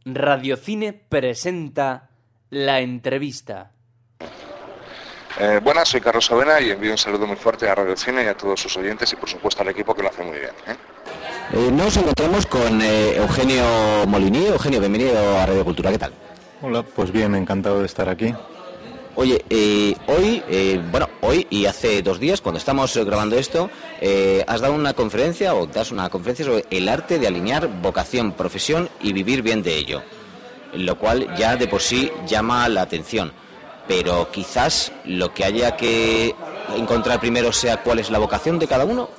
Radiocine presenta La Entrevista. Buenas, soy Carlos Avena y envío un saludo muy fuerte a Radiocine y a todos sus oyentes y por supuesto al equipo que lo hace muy bien. Nos encontramos con Eugenio Molini. Eugenio, bienvenido a Radio Cultura, ¿qué tal? Hola, pues bien, encantado de estar aquí. Oye, hoy y hace 2 días, cuando estamos grabando esto, has dado una conferencia, o das una conferencia sobre el arte de alinear vocación, profesión y vivir bien de ello, lo cual ya de por sí llama la atención. Pero quizás lo que haya que encontrar primero sea cuál es la vocación de cada uno.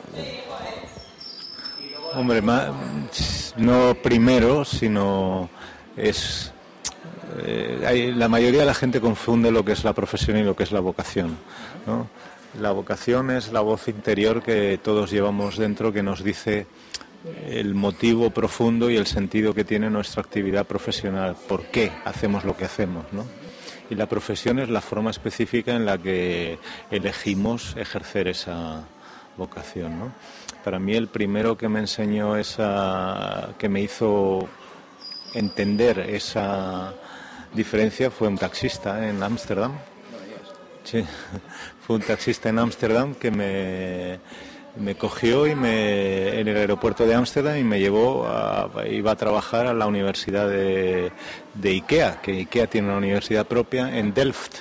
Hombre, no primero, sino es... la mayoría de la gente confunde lo que es la profesión y lo que es la vocación, ¿no? La vocación es la voz interior que todos llevamos dentro, que nos dice el motivo profundo y el sentido que tiene nuestra actividad profesional, por qué hacemos lo que hacemos, ¿no? Y la profesión es la forma específica en la que elegimos ejercer esa vocación, ¿no? Para mí el primero que me enseñó que me hizo entender esa diferencia fue un taxista en Ámsterdam. Sí, fue un taxista en Ámsterdam que me cogió en el aeropuerto de Ámsterdam y me llevó iba a trabajar a la universidad de IKEA, que IKEA tiene una universidad propia en Delft.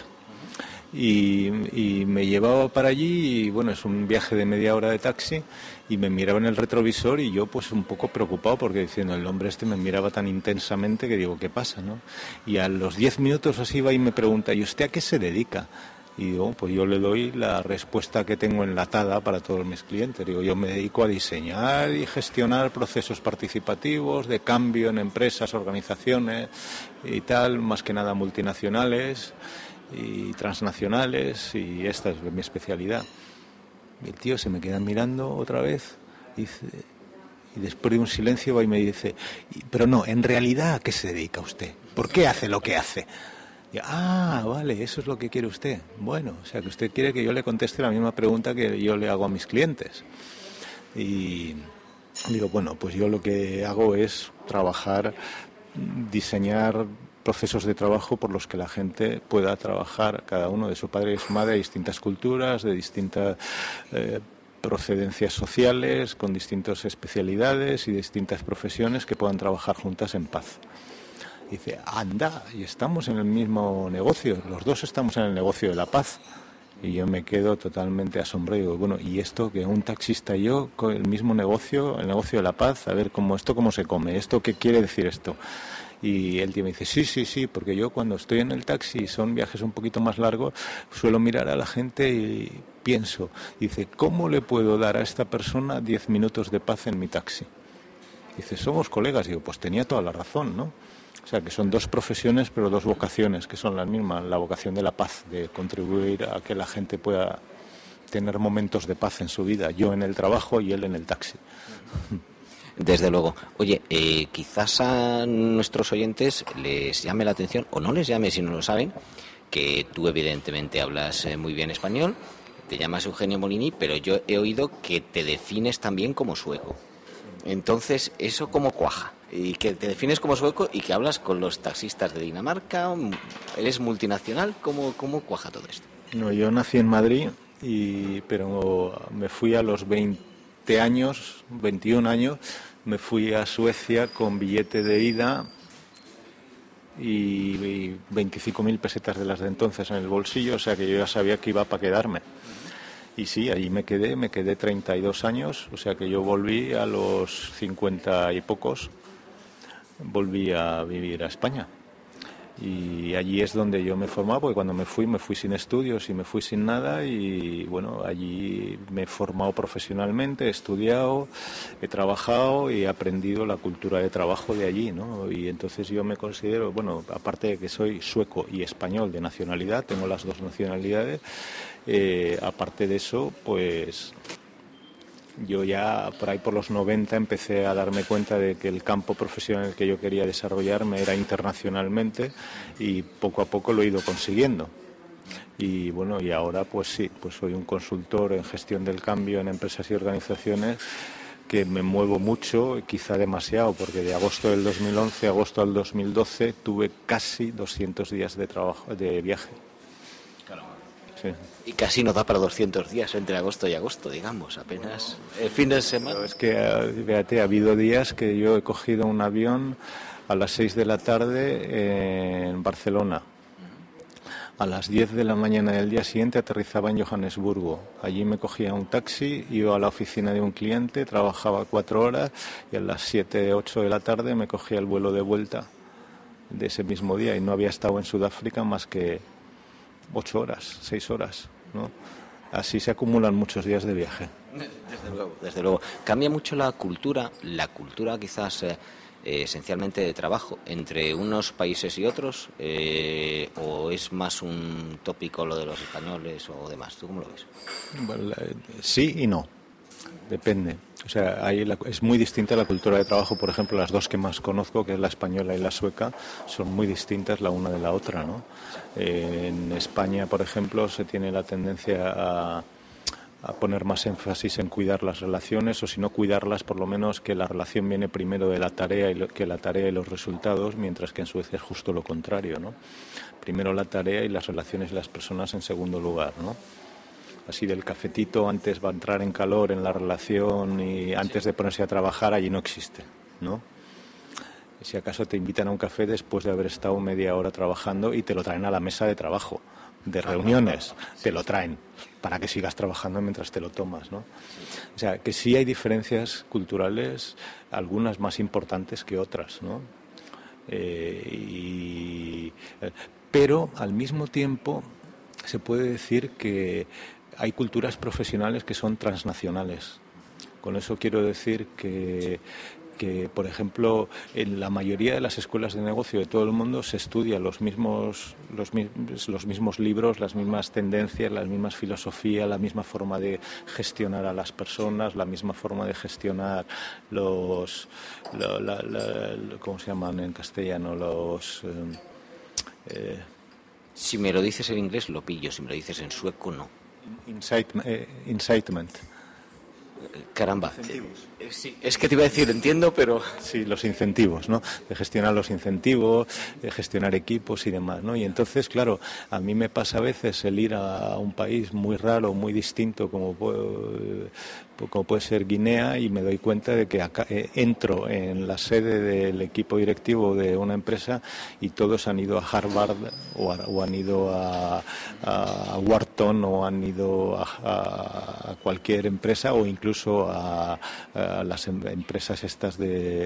Y me llevaba para allí y bueno, es un viaje de media hora de taxi y me miraba en el retrovisor y yo pues un poco preocupado porque diciendo el hombre me miraba tan intensamente que digo, ¿qué pasa, no? Y a los 10 minutos así va y me pregunta, ¿y usted a qué se dedica? Y digo, pues yo le doy la respuesta que tengo enlatada para todos mis clientes. Digo, yo me dedico a diseñar y gestionar procesos participativos de cambio en empresas, organizaciones y tal, más que nada multinacionales y transnacionales, y esta es mi especialidad. Y el tío se me queda mirando otra vez y después de un silencio va y me dice, pero no, en realidad ¿a qué se dedica usted? ¿Por qué hace lo que hace? Y, vale, eso es lo que quiere usted. Bueno, o sea que usted quiere que yo le conteste la misma pregunta que yo le hago a mis clientes. Y digo, bueno, pues yo lo que hago es trabajar, diseñar procesos de trabajo por los que la gente pueda trabajar, cada uno de su padre y su madre, de distintas culturas, de distintas procedencias sociales, con distintas especialidades y distintas profesiones que puedan trabajar juntas en paz. Dice, anda, y estamos en el mismo negocio, los dos estamos en el negocio de la paz. Y yo me quedo totalmente asombrado y digo, bueno, ¿y esto que un taxista y yo con el mismo negocio, el negocio de la paz? A ver, cómo se come? ¿Esto qué quiere decir esto? Y el tío me dice, sí, porque yo cuando estoy en el taxi y son viajes un poquito más largos, suelo mirar a la gente y pienso, dice, ¿cómo le puedo dar a esta persona 10 minutos de paz en mi taxi? Dice, somos colegas. Y digo, pues tenía toda la razón, ¿no? O sea, que son 2 profesiones, pero 2 vocaciones, que son las mismas. La vocación de la paz, de contribuir a que la gente pueda tener momentos de paz en su vida. Yo en el trabajo y él en el taxi. Desde luego. Oye, quizás a nuestros oyentes les llame la atención, o no les llame si no lo saben, que tú evidentemente hablas muy bien español, te llamas Eugenio Molini, pero yo he oído que te defines también como sueco. Entonces, ¿eso cómo cuaja? Y que te defines como sueco y que hablas con los taxistas de Dinamarca, eres multinacional, ¿cómo cuaja todo esto? No, yo nací en Madrid, pero me fui a los 21 años, me fui a Suecia con billete de ida y 25.000 pesetas de las de entonces en el bolsillo, o sea que yo ya sabía que iba para quedarme. Y sí, allí me quedé 32 años, o sea que yo volví a los 50 y pocos, volví a vivir a España. Y allí es donde yo me formaba, porque cuando me fui sin estudios y me fui sin nada, y bueno, allí me he formado profesionalmente, he estudiado, he trabajado y he aprendido la cultura de trabajo de allí, ¿no? Y entonces yo me considero, bueno, aparte de que soy sueco y español de nacionalidad, tengo las 2 nacionalidades, aparte de eso, pues yo ya por ahí por los 90 empecé a darme cuenta de que el campo profesional que yo quería desarrollarme era internacionalmente y poco a poco lo he ido consiguiendo. Y bueno, y ahora pues sí, pues soy un consultor en gestión del cambio en empresas y organizaciones que me muevo mucho, quizá demasiado, porque de agosto del 2011 a agosto del 2012 tuve casi 200 días de trabajo, de viaje. Claro. Sí. Y casi no da para 200 días entre agosto y agosto, digamos, apenas el fin de semana. Pero es que, fíjate, ha habido días que yo he cogido un avión a las 6 de la tarde en Barcelona. A las 10 de la mañana del día siguiente aterrizaba en Johannesburgo. Allí me cogía un taxi, iba a la oficina de un cliente, trabajaba 4 horas y a las 7, 8 de la tarde me cogía el vuelo de vuelta de ese mismo día y no había estado en Sudáfrica más que 8 horas, 6 horas, ¿no? Así se acumulan muchos días de viaje. Desde luego. Cambia mucho la cultura quizás esencialmente de trabajo entre unos países y otros, o es más un tópico lo de los españoles o demás. ¿Tú cómo lo ves? Bueno, sí y no, depende. O sea, es muy distinta la cultura de trabajo. Por ejemplo, las dos que más conozco, que es la española y la sueca, son muy distintas la una de la otra, ¿no? En España, por ejemplo, se tiene la tendencia a poner más énfasis en cuidar las relaciones, o si no cuidarlas, por lo menos que la relación viene primero de la tarea que la tarea y los resultados, mientras que en Suecia es justo lo contrario, ¿no? Primero la tarea y las relaciones y las personas en segundo lugar, ¿no? Así del cafetito antes va a entrar en calor en la relación y antes de ponerse a trabajar, allí no existe, ¿no? Si acaso te invitan a un café después de haber estado media hora trabajando y te lo traen a la mesa de trabajo, de reuniones, te lo traen para que sigas trabajando mientras te lo tomas, ¿no? O sea, que sí hay diferencias culturales, algunas más importantes que otras, ¿no? Pero al mismo tiempo se puede decir que hay culturas profesionales que son transnacionales. Con eso quiero decir que por ejemplo, en la mayoría de las escuelas de negocio de todo el mundo se estudian los mismos libros, las mismas tendencias, las mismas filosofías, la misma forma de gestionar a las personas, la misma forma de gestionar ¿cómo se llaman en castellano? Si me lo dices en inglés lo pillo, si me lo dices en sueco no. Incitement. Caramba. Sí, es que te iba a decir, entiendo, pero... Sí, los incentivos, ¿no? De gestionar los incentivos, de gestionar equipos y demás, ¿no? Y entonces, claro, a mí me pasa a veces el ir a un país muy raro, muy distinto, como puede ser Guinea, y me doy cuenta de que acá, entro en la sede del equipo directivo de una empresa y todos han ido a Harvard o han ido a Wharton o han ido a cualquier empresa o incluso a las empresas estas de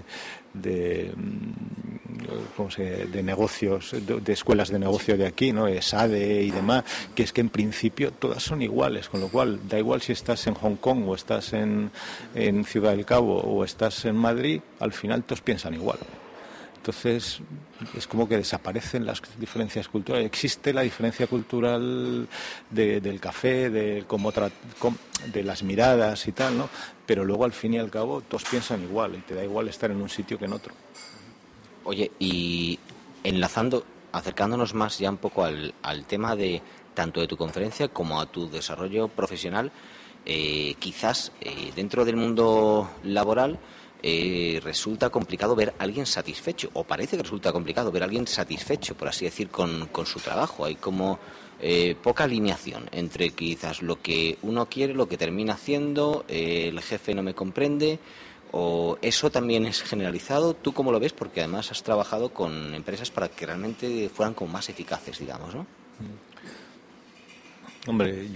negocios, de escuelas de negocio de aquí, ¿no? SADE y demás, que es que en principio todas son iguales, con lo cual da igual si estás en Hong Kong o estás en Ciudad del Cabo o estás en Madrid, al final todos piensan igual. Entonces es como que desaparecen las diferencias culturales. Existe la diferencia cultural del café, de las miradas y tal, ¿no? Pero luego al fin y al cabo todos piensan igual y te da igual estar en un sitio que en otro. Oye, y acercándonos más ya un poco al tema de tanto de tu conferencia como a tu desarrollo profesional, quizás dentro del mundo laboral resulta complicado ver a alguien satisfecho, o parece que resulta complicado ver a alguien satisfecho, por así decir, con su trabajo. Hay como poca alineación entre quizás lo que uno quiere, lo que termina haciendo, el jefe no me comprende, o eso también es generalizado. ¿Tú cómo lo ves? Porque además has trabajado con empresas para que realmente fueran como más eficaces, digamos, ¿no? Hombre,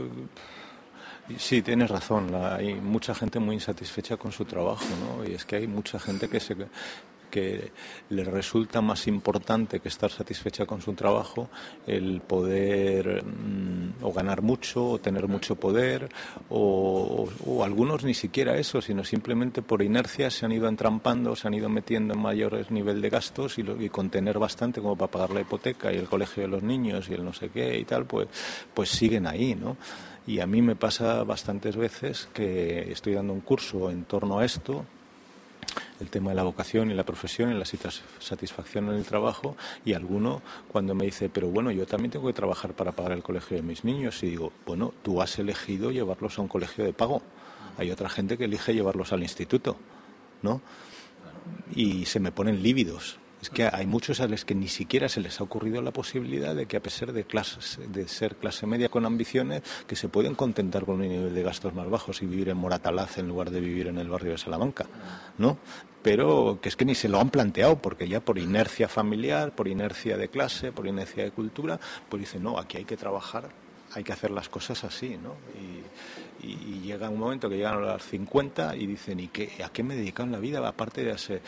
sí, tienes razón. Hay mucha gente muy insatisfecha con su trabajo, ¿no? Y es que hay mucha gente que le resulta más importante que estar satisfecha con su trabajo el poder o ganar mucho o tener mucho poder o algunos ni siquiera eso, sino simplemente por inercia se han ido entrampando, se han ido metiendo en mayores nivel de gastos y con tener bastante como para pagar la hipoteca y el colegio de los niños y el no sé qué y tal, pues siguen ahí, ¿no? Y a mí me pasa bastantes veces que estoy dando un curso en torno a esto, el tema de la vocación y la profesión y la satisfacción en el trabajo, y alguno cuando me dice, pero bueno, yo también tengo que trabajar para pagar el colegio de mis niños, y digo, bueno, tú has elegido llevarlos a un colegio de pago, Hay otra gente que elige llevarlos al instituto, ¿no? Y se me ponen lívidos. Es que hay muchos a los que ni siquiera se les ha ocurrido la posibilidad de que, a pesar de ser clase media con ambiciones, que se pueden contentar con un nivel de gastos más bajos y vivir en Moratalaz en lugar de vivir en el barrio de Salamanca, ¿no? Pero que es que ni se lo han planteado, porque ya por inercia familiar, por inercia de clase, por inercia de cultura, pues dicen, no, aquí hay que trabajar, hay que hacer las cosas así, ¿no? Y llega un momento que llegan a los 50 y dicen, ¿a qué me he dedicado en la vida? Aparte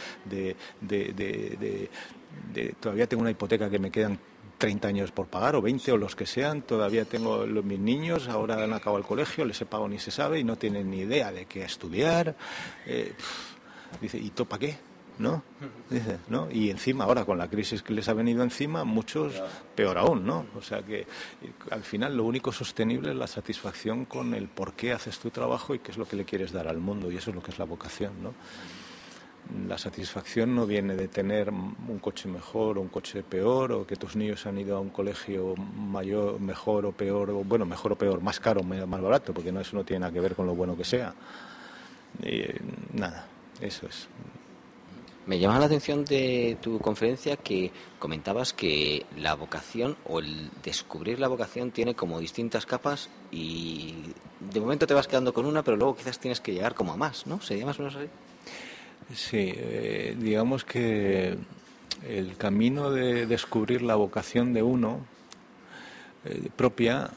de todavía tengo una hipoteca que me quedan 30 años por pagar, o 20, o los que sean, todavía tengo mis niños, ahora han acabado el colegio, les he pagado ni se sabe, y no tienen ni idea de qué estudiar. Dice, ¿y todo para qué? ¿No? Dice, ¿no? Y encima ahora con la crisis que les ha venido encima, muchos peor aún, ¿no? O sea que al final lo único sostenible es la satisfacción con el por qué haces tu trabajo y qué es lo que le quieres dar al mundo, y eso es lo que es la vocación, ¿no? La satisfacción no viene de tener un coche mejor o un coche peor, o que tus niños han ido a un colegio mayor, mejor o peor, o bueno, mejor o peor, más caro o más barato, porque no, eso no tiene nada que ver con lo bueno que sea. Nada, eso es. Me llama la atención de tu conferencia que comentabas que la vocación o el descubrir la vocación tiene como distintas capas y de momento te vas quedando con una, pero luego quizás tienes que llegar como a más, ¿no? ¿Sería más o menos así? Sí, digamos que el camino de descubrir la vocación de uno propia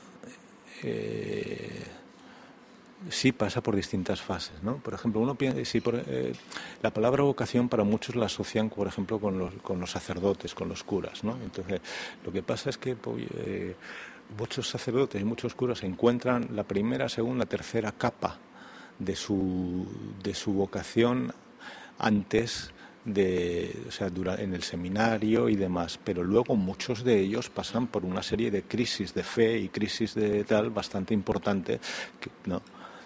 sí pasa por distintas fases, ¿no? Por ejemplo, uno piensa, la palabra vocación para muchos la asocian, por ejemplo, con los sacerdotes, con los curas, ¿no? Entonces, lo que pasa es que muchos sacerdotes y muchos curas encuentran la primera, segunda, tercera capa de su vocación antes en el seminario y demás, pero luego muchos de ellos pasan por una serie de crisis de fe y crisis de tal bastante importante, ¿no?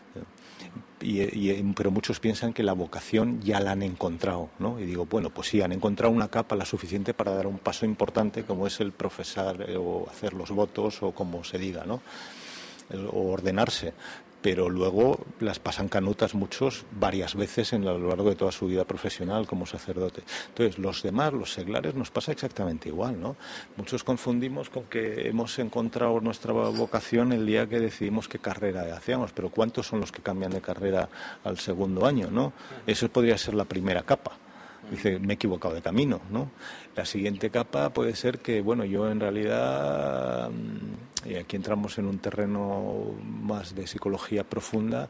Pero muchos piensan que la vocación ya la han encontrado, ¿no? Y digo, bueno, pues sí, han encontrado una capa la suficiente para dar un paso importante, como es el profesar o hacer los votos, o como se diga, ¿no? O ordenarse. Pero luego las pasan canutas muchos varias veces a lo largo de toda su vida profesional como sacerdote. Entonces, los demás, los seglares, nos pasa exactamente igual, ¿no? Muchos confundimos con que hemos encontrado nuestra vocación el día que decidimos qué carrera hacíamos, pero ¿cuántos son los que cambian de carrera al segundo año, ¿no? Eso podría ser la primera capa. Dice, me he equivocado de camino, ¿no? La siguiente capa puede ser que, bueno, yo en realidad, y aquí entramos en un terreno más de psicología profunda,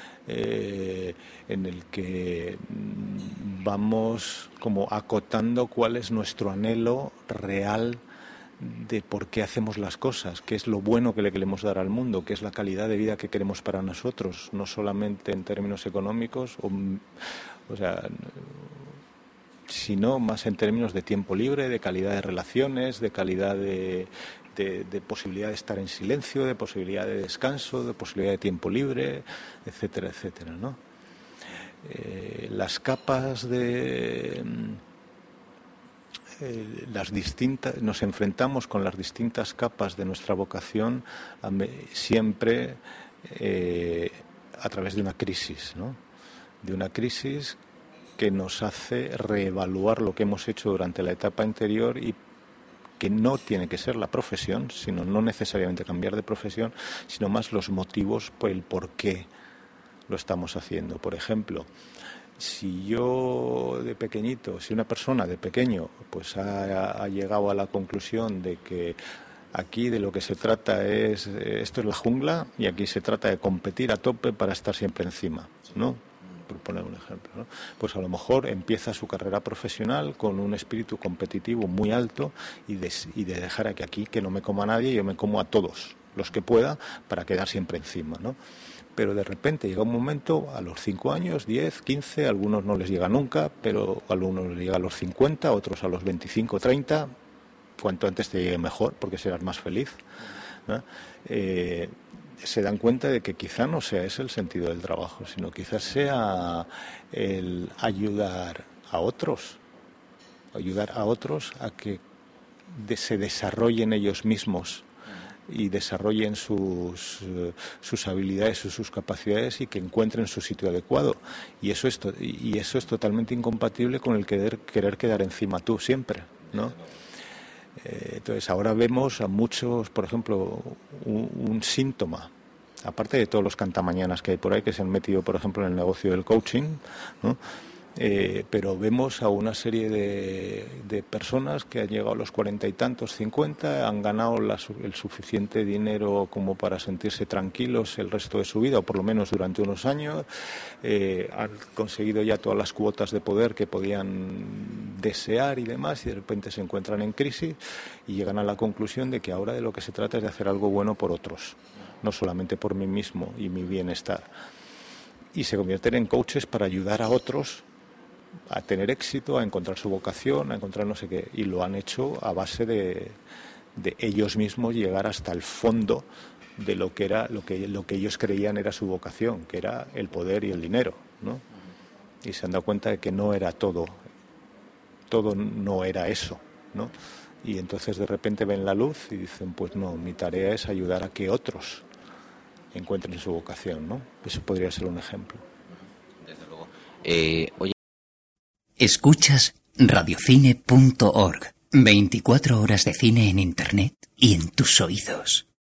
en el que vamos como acotando cuál es nuestro anhelo real de por qué hacemos las cosas, qué es lo bueno que le queremos dar al mundo, qué es la calidad de vida que queremos para nosotros, no solamente en términos económicos, o sea, sino más en términos de tiempo libre, de calidad de relaciones, de calidad de posibilidad de estar en silencio, de posibilidad de descanso, de posibilidad de tiempo libre, etcétera, etcétera, ¿no? Las capas nos enfrentamos con las distintas capas de nuestra vocación siempre a través de una crisis, ¿no? De una crisis que nos hace reevaluar lo que hemos hecho durante la etapa anterior, y que no tiene que ser la profesión, sino no necesariamente cambiar de profesión, sino más los motivos por el por qué lo estamos haciendo. Por ejemplo, si yo de pequeñito, si una persona de pequeño pues ha llegado a la conclusión de que aquí de lo que se trata es, esto es la jungla y aquí se trata de competir a tope para estar siempre encima, ¿no? Por poner un ejemplo, ¿no? Pues a lo mejor empieza su carrera profesional con un espíritu competitivo muy alto y de dejar aquí que no me coma nadie, yo me como a todos los que pueda para quedar siempre encima, ¿no? Pero de repente llega un momento, a los 5 años, 10, 15, a algunos no les llega nunca, pero a algunos les llega a los 50, otros a los 25, 30, cuanto antes te llegue mejor, porque serás más feliz, ¿no? Se dan cuenta de que quizá no sea ese el sentido del trabajo, sino quizás sea el ayudar a otros a que se desarrollen ellos mismos y desarrollen sus habilidades, sus capacidades y que encuentren su sitio adecuado. Y eso es totalmente incompatible con el querer quedar encima tú siempre, ¿no? Entonces ahora vemos a muchos, por ejemplo, un síntoma, aparte de todos los cantamañanas que hay por ahí que se han metido, por ejemplo, en el negocio del coaching, ¿no? Pero vemos a una serie de personas que han llegado a los 40 y tantos, 50, han ganado el suficiente dinero como para sentirse tranquilos el resto de su vida, o por lo menos durante unos años, han conseguido ya todas las cuotas de poder que podían desear y demás, y de repente se encuentran en crisis y llegan a la conclusión de que ahora de lo que se trata es de hacer algo bueno por otros, no solamente por mí mismo y mi bienestar. Y se convierten en coaches para ayudar a otros a tener éxito, a encontrar su vocación, a encontrar no sé qué, y lo han hecho a base de ellos mismos llegar hasta el fondo de lo que era lo que ellos creían era su vocación, que era el poder y el dinero, ¿no? Y se han dado cuenta de que no era todo no era eso, ¿no? Y entonces de repente ven la luz y dicen, pues no, mi tarea es ayudar a que otros encuentren su vocación, ¿no? Eso podría ser un ejemplo. Desde luego. Oye, escuchas radiocine.org. 24 horas de cine en internet y en tus oídos.